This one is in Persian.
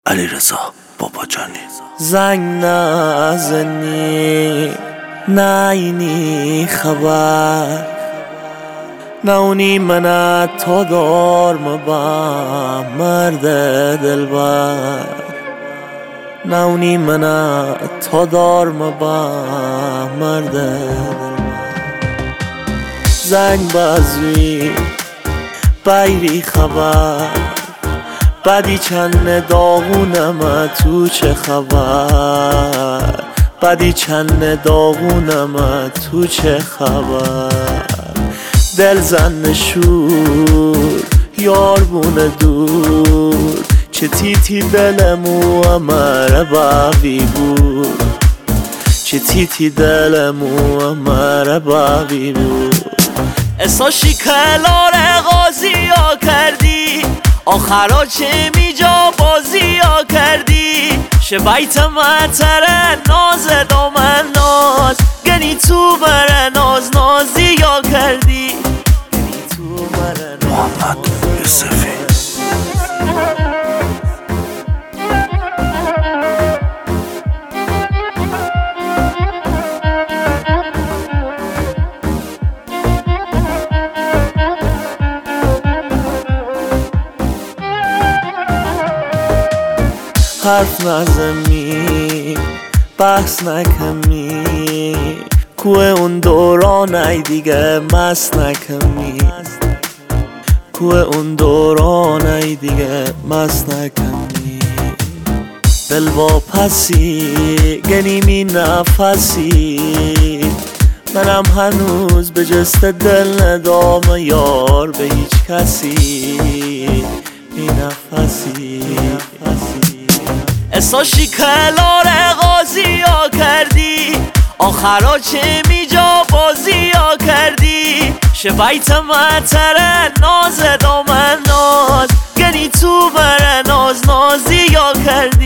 علیرضا باباجانی. زنگ نزنی نینی خبر نونی منت تا دار مبا مرد دلبر نونی منت تا دار مبا مرد دلبر زنگ بازوی بایری خبر بدی چند داغونم تو چه خبر بدی چند داغونم تو چه خبر دل زن شور یاربون دور چه تیتی دلمو امر باوی بود چه تیتی دلمو امر باوی بود اساشی کلار غازی ها کردی آخرا چه میجا بازی ها کردی شبایت مطره ناز دامن ناز گنی تو بره ناز نازی ها کردی گنی تو بره محمد یوسفی. حرف نزمی بحث نکمی کوه اون دوران ای دیگه مست نکمی کوه اون دوران ای دیگه مست نکمی دل واپسی گنیمی نفسی منم هنوز به جست دل ندام یار به هیچ کسی بی نفسی اساشی کلار غازی ها کردی آخرا چه میجا بازی ها کردی شبایت مطره ناز دامن ناز گنی تو بره ناز نازی ها کردی